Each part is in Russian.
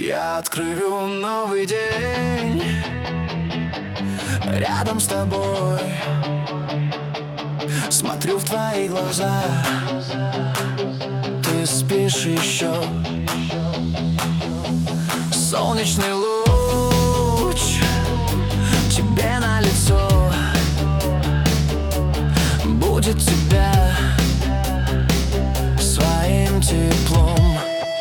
Я открою новый день рядом с тобой. Смотрю в твои глаза, ты спишь еще. Солнечный луч тебе на лицо, будет тебя своим теплом.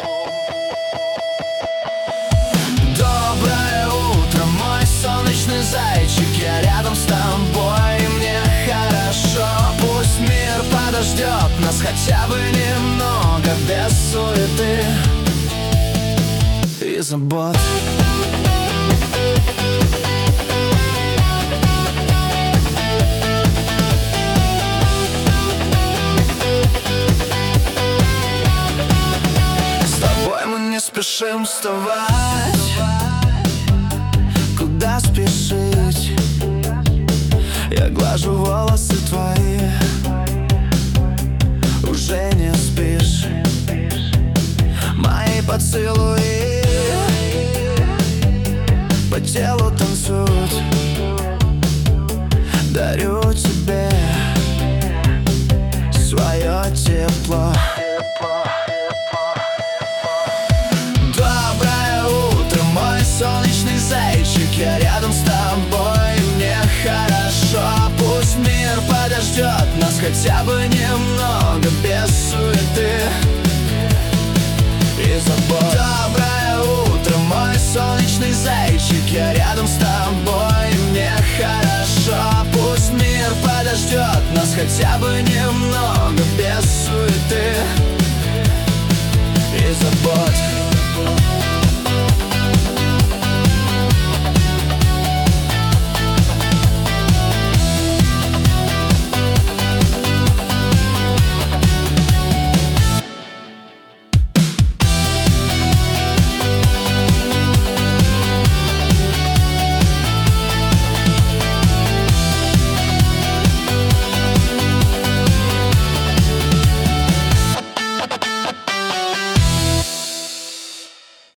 Доброе утро, мой солнечный зайчик, я рядом с тобой, и мне хорошо. Пусть мир подождет нас хотя бы немного, без суеты и забот. С тобой мы не спешим вставать, куда спешить? Я глажу волосы твои, уже не спишь. Мои поцелуи по телу танцуют. Дарю тебе свое тепло. Доброе утро, мой солнечный зайчик, я рядом с тобой, и мне хорошо. Пусть мир подождет нас хотя бы немного, без